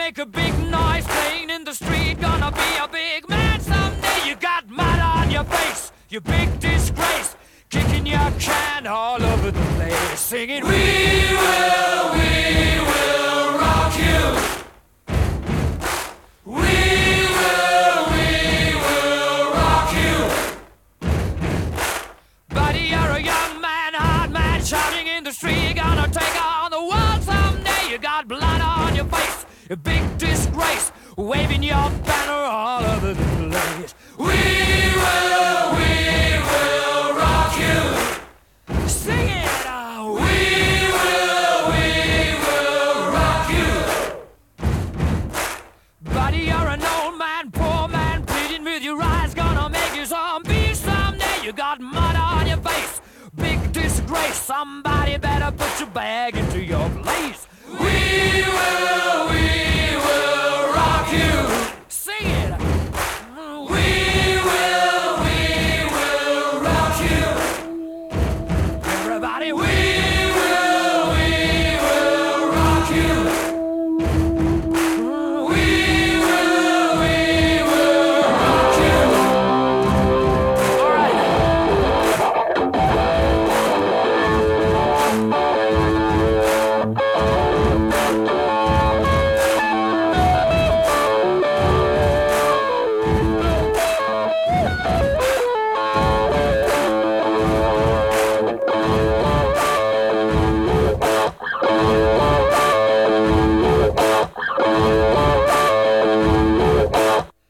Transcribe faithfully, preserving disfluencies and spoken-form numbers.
make a big noise playing in the street. Gonna be a big man someday. You got mud on your face, you big disgrace. Kicking your can all over the place, singing, we will, we will rock you. We will, we will rock you. Buddy, you're a young man, hard man, shouting in the street. Gonna take on the world someday. You got blood on your face, a big disgrace, waving your banner all over the place. We will, we will rock you. Sing it out. We will, we will rock you. Buddy, you're an old man, poor man, pleading with your eyes. Gonna make you zombie someday. You got mud on your face, big disgrace. Somebody better put your bag into your place. We will, we